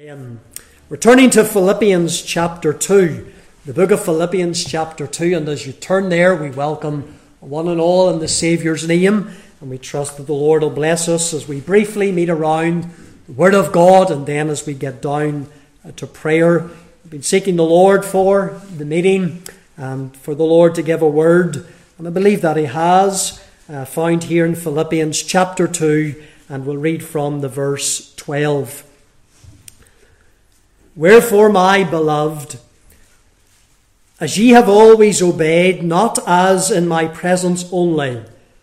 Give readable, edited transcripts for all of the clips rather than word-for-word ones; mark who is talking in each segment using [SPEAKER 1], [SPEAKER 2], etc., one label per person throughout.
[SPEAKER 1] We're turning to Philippians chapter 2, the book of Philippians chapter 2, and as you turn there, we welcome one and all in the Saviour's name, and we trust that the Lord will bless us as we briefly meet around the Word of God, and then as we get down to prayer. We've been seeking the Lord for the meeting, and for the Lord to give a word, and I believe that He has, found here in Philippians chapter 2, and we'll read from the verse 12. Wherefore, my beloved, as ye have always obeyed, not as in my presence only,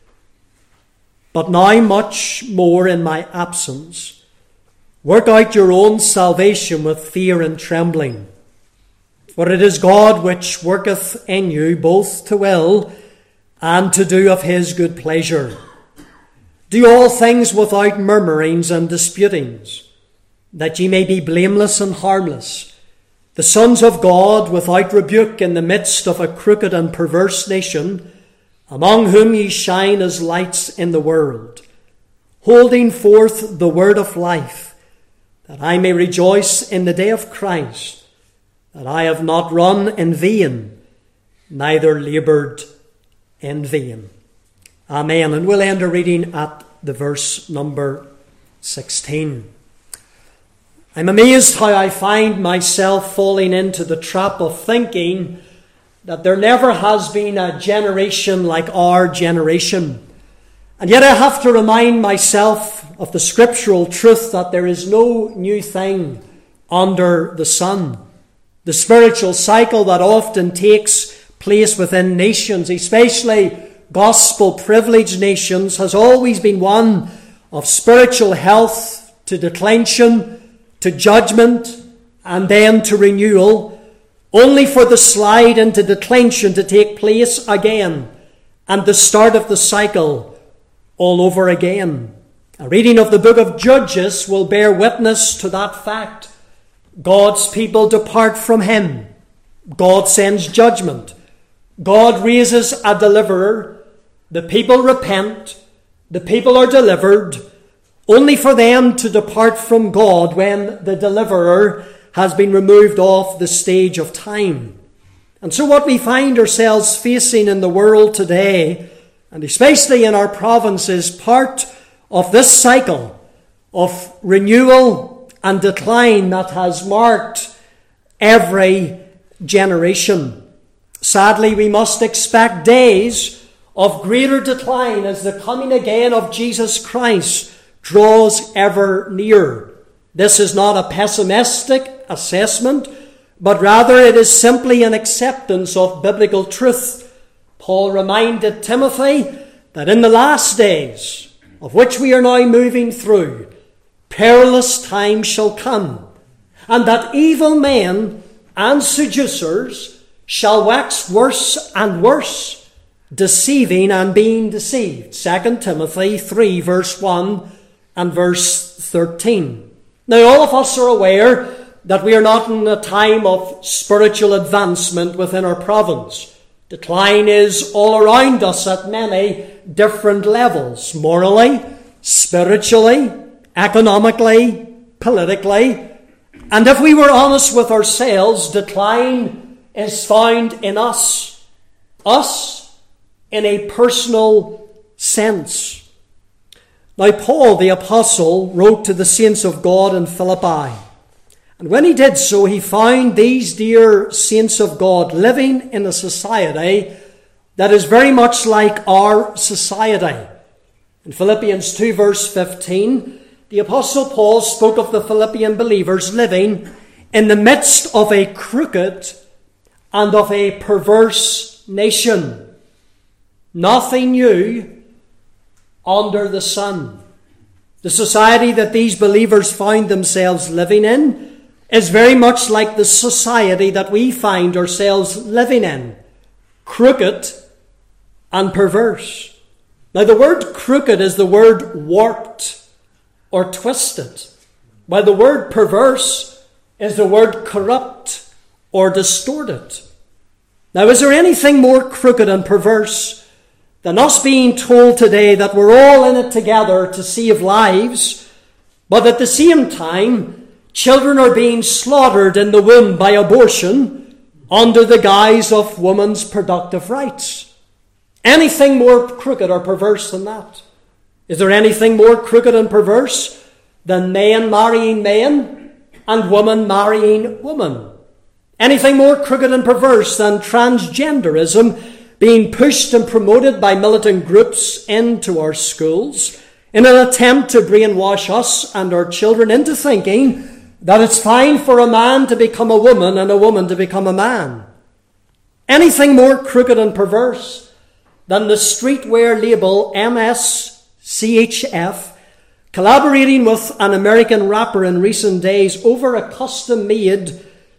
[SPEAKER 1] but now much more in my absence, work out your own salvation with fear and trembling. For it is God which worketh in you both to will and to do of his good pleasure. Do all things without murmurings and disputings, that ye may be blameless and harmless, the sons of God without rebuke in the midst of a crooked and perverse nation, among whom ye shine as lights in the world, holding forth the word of life, that I may rejoice in the day of Christ, that I have not run in vain, neither laboured in vain. Amen. And we'll end our reading at the verse number 16. I'm amazed how I find myself falling into the trap of thinking that there never has been a generation like our generation. And yet I have to remind myself of the scriptural truth that there is no new thing under the sun. The spiritual cycle that often takes place within nations, especially gospel-privileged nations, has always been one of spiritual health to declension, to judgment, and then to renewal, only for the slide into declension to take place again, and the start of the cycle all over again. A reading of the book of Judges will bear witness to that fact. God's people depart from him. God sends judgment. God raises a deliverer. The people repent. The people are delivered, only for them to depart from God when the deliverer has been removed off the stage of time. And so what we find ourselves facing in the world today, and especially in our province, is part of this cycle of renewal and decline that has marked every generation. Sadly, we must expect days of greater decline as the coming again of Jesus Christ draws ever nearer. This is not a pessimistic assessment, but rather it is simply an acceptance of biblical truth. Paul reminded Timothy that in the last days, of which we are now moving through, perilous times shall come, and that evil men and seducers shall wax worse and worse, deceiving and being deceived. 2 Timothy 3 verse 1 and verse 13. Now, all of us are aware that we are not in a time of spiritual advancement within our province. Decline is all around us at many different levels, morally, spiritually, economically, politically. And if we were honest with ourselves, decline is found in us in a personal sense. Now, Paul the Apostle wrote to the saints of God in Philippi. And when he did so, he found these dear saints of God living in a society that is very much like our society. In Philippians 2 verse 15, the Apostle Paul spoke of the Philippian believers living in the midst of a crooked and of a perverse nation. Nothing new under the sun. The society that these believers found themselves living in is very much like the society that we find ourselves living in. Crooked and perverse. Now, the word crooked is the word warped or twisted, while the word perverse is the word corrupt or distorted. Now, is there anything more crooked and perverse than us being told today that we're all in it together to save lives, but at the same time Children are being slaughtered in the womb by abortion under the guise of woman's productive rights. Anything more crooked or perverse than that? Is there anything more crooked and perverse than men marrying men and women marrying women? Anything more crooked and perverse than transgenderism being pushed and promoted by militant groups into our schools in an attempt to brainwash us and our children into thinking that it's fine for a man to become a woman and a woman to become a man? Anything more crooked and perverse than the streetwear label MSCHF collaborating with an American rapper in recent days over a custom-made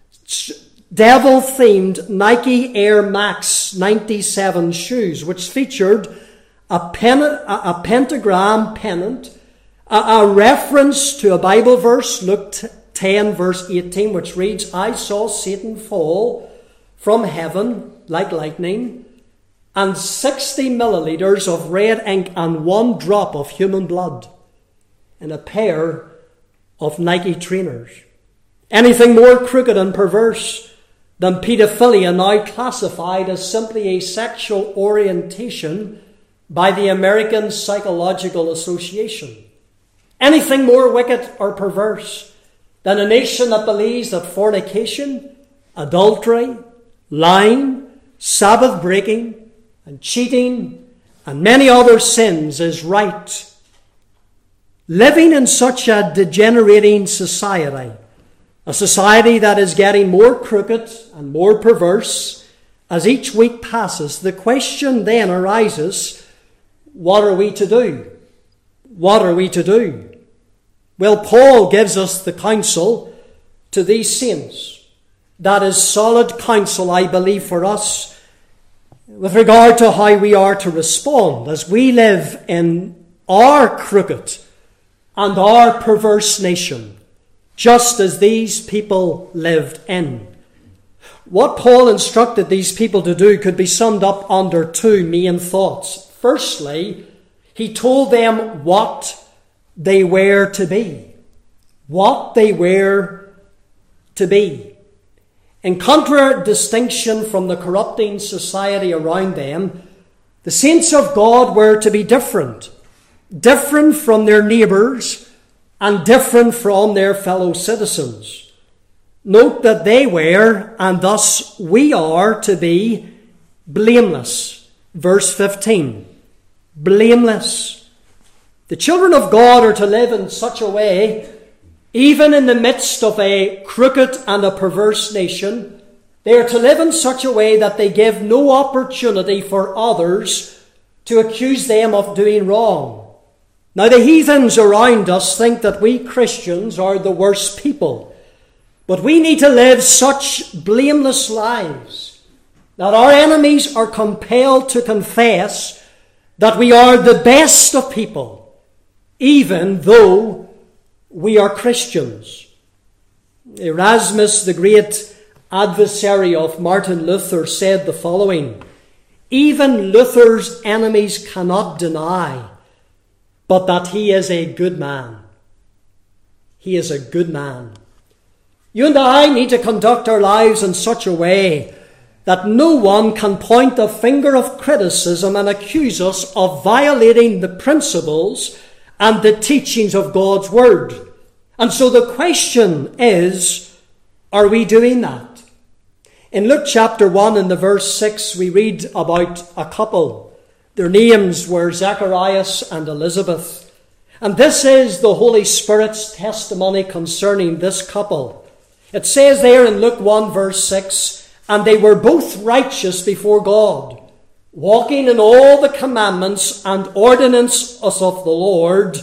[SPEAKER 1] devil-themed Nike Air Max 97 shoes, which featured a pentagram pennant, a reference to a Bible verse, Luke 10 verse 18, which reads, "I saw Satan fall from heaven like lightning," and 60 milliliters of red ink and 1 drop of human blood in a pair of Nike trainers. Anything more crooked and perverse than paedophilia, now classified as simply a sexual orientation by the American Psychological Association? Anything more wicked or perverse than a nation that believes that fornication, adultery, lying, Sabbath breaking, and cheating, and many other sins is right? Living in such a degenerating society, a society that is getting more crooked and more perverse as each week passes, the question then arises, what are we to do? What are we to do? Well, Paul gives us the counsel to these saints. That is solid counsel, I believe, for us with regard to how we are to respond as we live in our crooked and our perverse nation, just as these people lived in. What Paul instructed these people to do could be summed up under 2 main thoughts. Firstly, he told them what they were to be. What they were to be. In contradistinction from the corrupting society around them, the saints of God were to be different. Different from their neighbours and different from their fellow citizens. Note that they were, and thus we are, to be blameless. Verse 15. Blameless. The children of God are to live in such a way, even in the midst of a crooked and a perverse nation, they are to live in such a way that they give no opportunity for others to accuse them of doing wrong. Now, the heathens around us think that we Christians are the worst people, but we need to live such blameless lives that our enemies are compelled to confess that we are the best of people, even though we are Christians. Erasmus, the great adversary of Martin Luther, said the following: "Even Luther's enemies cannot deny but that he is a good man." He is a good man. You and I need to conduct our lives in such a way that no one can point a finger of criticism and accuse us of violating the principles and the teachings of God's Word. And so the question is, are we doing that? In Luke chapter 1 in the verse 6, we read about a couple. Their names were Zacharias and Elizabeth. And this is the Holy Spirit's testimony concerning this couple. It says there in Luke 1 verse 6, "And they were both righteous before God, walking in all the commandments and ordinances of the Lord,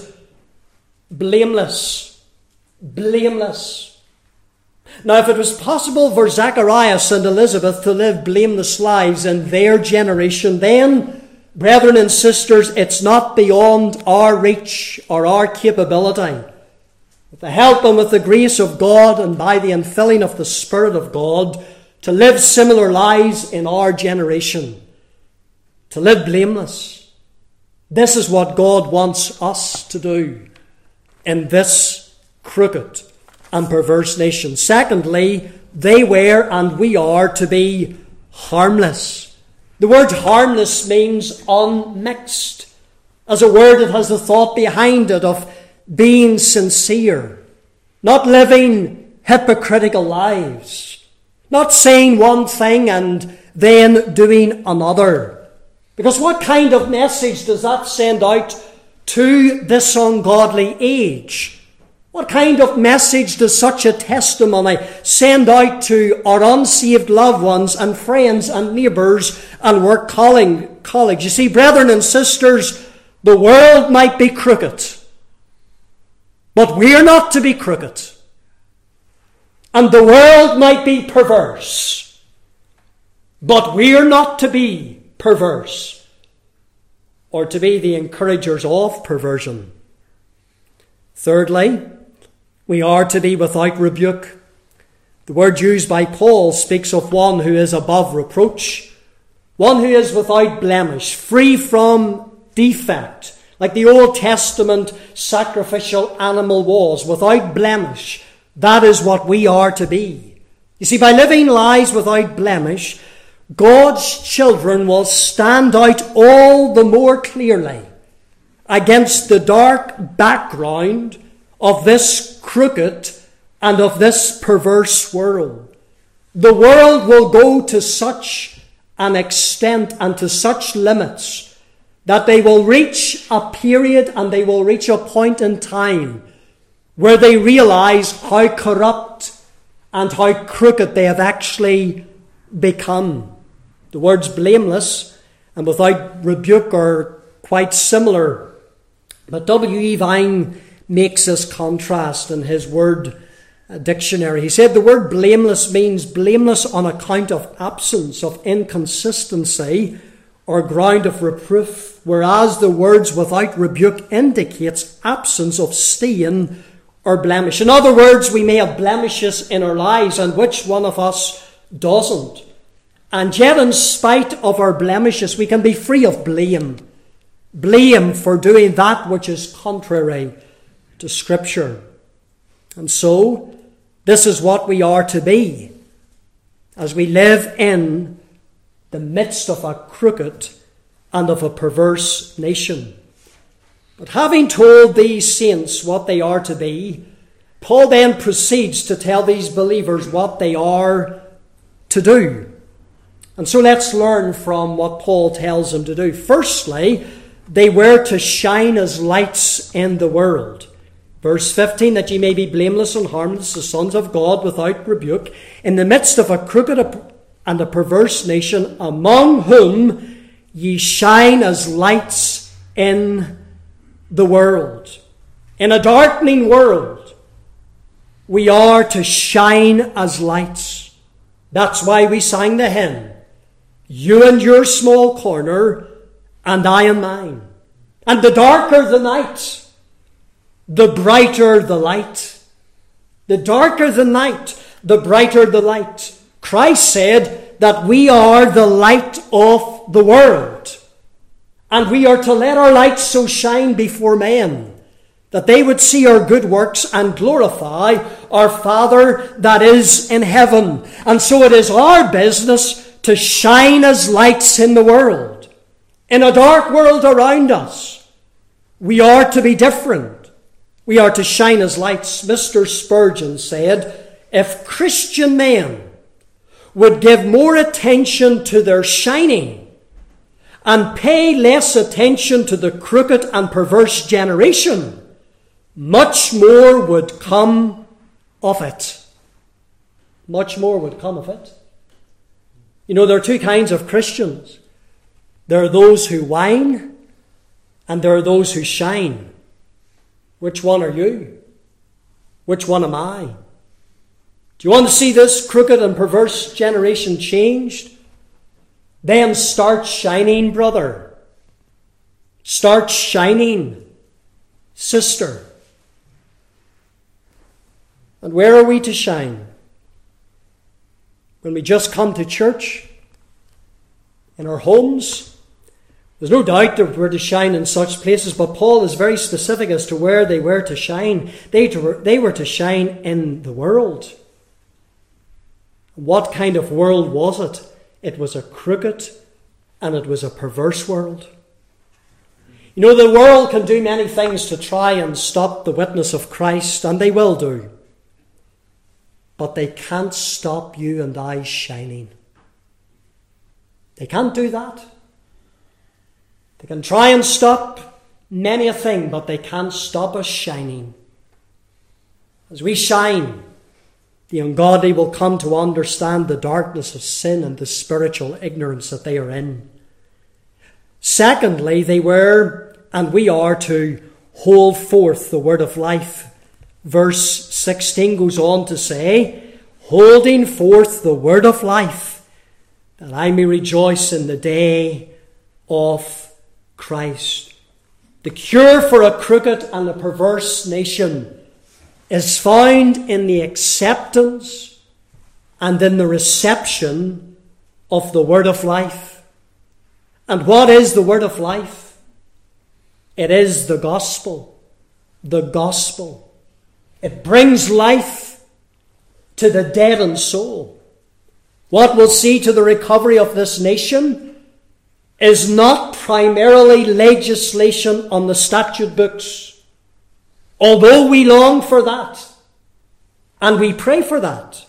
[SPEAKER 1] blameless." Blameless. Now, if it was possible for Zacharias and Elizabeth to live blameless lives in their generation, then, brethren and sisters, it's not beyond our reach or our capability. With the help and with the grace of God and by the infilling of the Spirit of God, to live similar lives in our generation. To live blameless. This is what God wants us to do in this crooked and perverse nation. Secondly, they were and we are to be harmless. The word harmless means unmixed. As a word, it has the thought behind it of being sincere, not living hypocritical lives, not saying one thing and then doing another. Because what kind of message does that send out to this ungodly age? What kind of message does such a testimony send out to our unsaved loved ones and friends and neighbours and work colleagues? You see, brethren and sisters, the world might be crooked, but we're not to be crooked. And the world might be perverse, but we're not to be perverse or to be the encouragers of perversion. Thirdly, we are to be without rebuke. The word used by Paul speaks of one who is above reproach, one who is without blemish, free from defect, like the Old Testament sacrificial animal was, without blemish. That is what we are to be. You see, by living lives without blemish, God's children will stand out all the more clearly against the dark background of this crooked and of this perverse world. The world will go to such an extent and to such limits that they will reach a period and they will reach a point in time where they realize how corrupt and how crooked they have actually become. The words blameless and without rebuke are quite similar, but W.E. Vine makes this contrast in his word dictionary. He said the word blameless means blameless on account of absence, of inconsistency, or ground of reproof, whereas the words without rebuke indicates absence of stain or blemish. In other words, we may have blemishes in our lives, and which one of us doesn't? And yet, in spite of our blemishes, we can be free of blame. Blame for doing that which is contrary to Scripture. And so, this is what we are to be as we live in the midst of a crooked and of a perverse nation. But having told these saints what they are to be, Paul then proceeds to tell these believers what they are to do. And so let's learn from what Paul tells them to do. Firstly, they were to shine as lights in the world. Verse 15, that ye may be blameless and harmless, the sons of God, without rebuke, in the midst of a crooked and a perverse nation, among whom ye shine as lights in the world. In a darkening world, we are to shine as lights. That's why we sang the hymn, you in your small corner, and I in mine. And the darker the night, the brighter the light. The darker the night, the brighter the light. Christ said that we are the light of the world. And we are to let our light so shine before men that they would see our good works and glorify our Father that is in heaven. And so it is our business to shine as lights in the world. In a dark world around us, we are to be different. We are to shine as lights. Mr. Spurgeon said, if Christian men would give more attention to their shining and pay less attention to the crooked and perverse generation, much more would come of it. Much more would come of it. You know, there are two kinds of Christians. There are those who whine and there are those who shine. Which one are you? Which one am I? Do you want to see this crooked and perverse generation changed? Then start shining, brother. Start shining, sister. And where are we to shine? When we just come to church, in our homes, There's no doubt they were to shine in such places, but Paul is very specific as to where they were to shine. They were to shine in the world. What kind of world was it? It was a crooked and it was a perverse world. You know, the world can do many things to try and stop the witness of Christ, and they will do. But they can't stop you and I shining. They can't do that. They can try and stop many a thing, but they can't stop us shining. As we shine, the ungodly will come to understand the darkness of sin and the spiritual ignorance that they are in. Secondly, they were, and we are, to hold forth the word of life. Verse 16 goes on to say, holding forth the word of life, that I may rejoice in the day of Christ. The cure for a crooked and a perverse nation is found in the acceptance and in the reception of the word of life. And what is the word of life? It is the gospel. The gospel. It brings life to the deadened soul. What will see to the recovery of this nation is not primarily legislation on the statute books, although we long for that and we pray for that,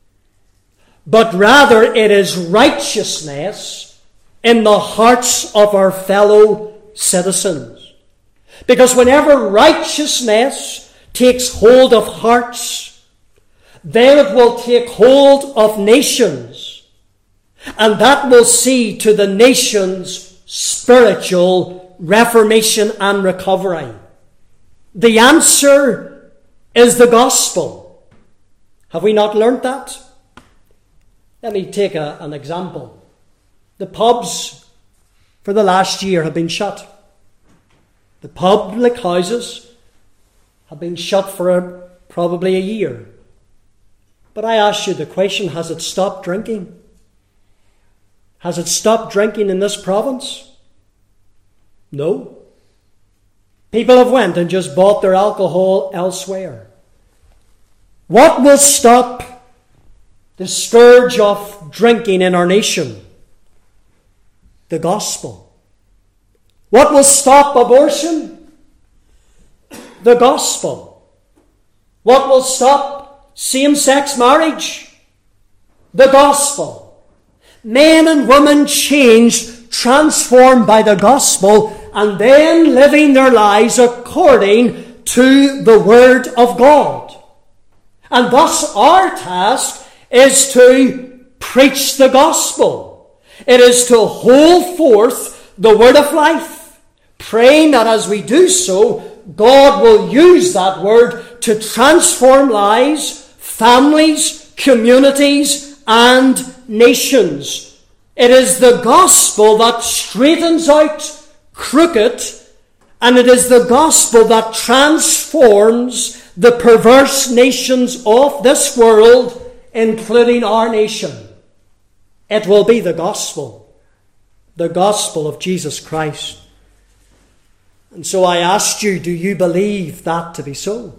[SPEAKER 1] but rather it is righteousness in the hearts of our fellow citizens. Because whenever righteousness takes hold of hearts, then it will take hold of nations. And that will see to the nation's spiritual reformation and recovery. The answer is the gospel. Have we not learnt that? Let me take an example. The pubs for the last year have been shut. The public houses have been shut for probably a year. But I ask you the question, has it stopped drinking? Has it stopped drinking in this province? No. People have went and just bought their alcohol elsewhere. What will stop the scourge of drinking in our nation? The gospel. What will stop abortion? The gospel. What will stop same-sex marriage? The gospel. Men and women changed, transformed by the gospel, and then living their lives according to the word of God. And thus our task is to preach the gospel. It is to hold forth the word of life, praying that as we do so, God will use that word to transform lives, families, communities, and nations. It is the gospel that straightens out crooked, and it is the gospel that transforms the perverse nations of this world, including our nation. It will be the gospel of Jesus Christ. And so I asked you, do you believe that to be so?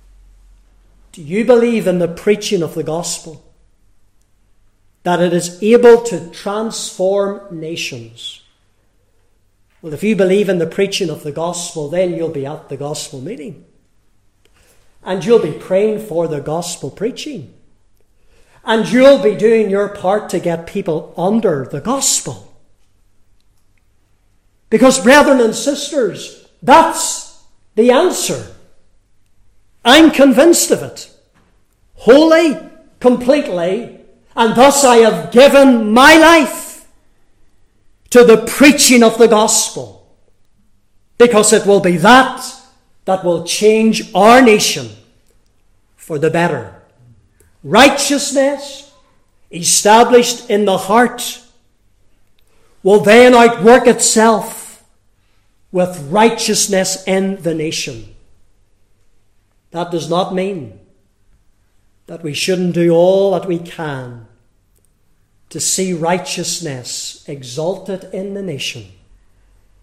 [SPEAKER 1] Do you believe in the preaching of the gospel? That it is able to transform nations? Well, if you believe in the preaching of the gospel, then you'll be at the gospel meeting. And you'll be praying for the gospel preaching. And you'll be doing your part to get people under the gospel. Because, brethren and sisters, that's the answer. I'm convinced of it. Wholly, completely, and thus I have given my life to the preaching of the gospel. Because it will be that will change our nation for the better. Righteousness, established in the heart, will then outwork itself with righteousness in the nation. That does not mean that we shouldn't do all that we can to see righteousness exalted in the nation.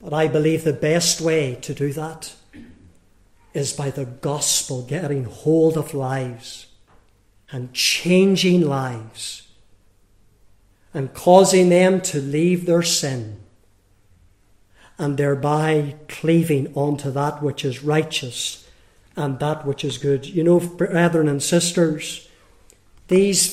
[SPEAKER 1] But I believe the best way to do that is by the gospel getting hold of lives and changing lives and causing them to leave their sin and thereby cleaving onto that which is righteous and that which is good. You know, brethren and sisters, these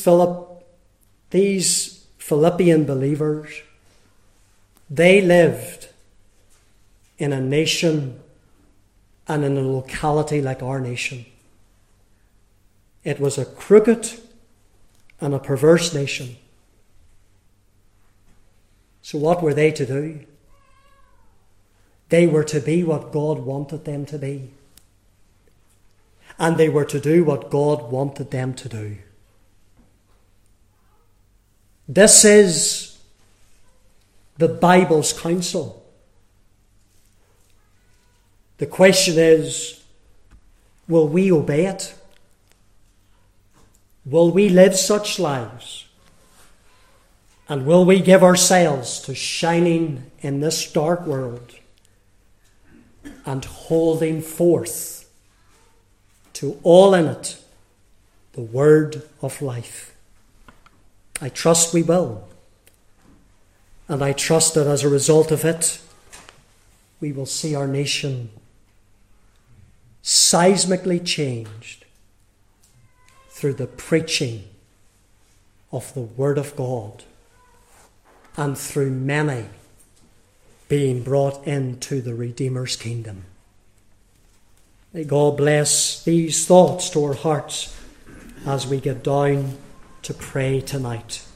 [SPEAKER 1] Philippian believers, they lived in a nation and in a locality like our nation. It was a crooked and a perverse nation. So what were they to do? They were to be what God wanted them to be. And they were to do what God wanted them to do. This is the Bible's counsel. The question is, will we obey it? Will we live such lives? And will we give ourselves to shining in this dark world and holding forth to all in it the word of life? I trust we will. And I trust that as a result of it, we will see our nation seismically changed through the preaching of the Word of God and through many being brought into the Redeemer's kingdom. May God bless these thoughts to our hearts as we get down to pray tonight.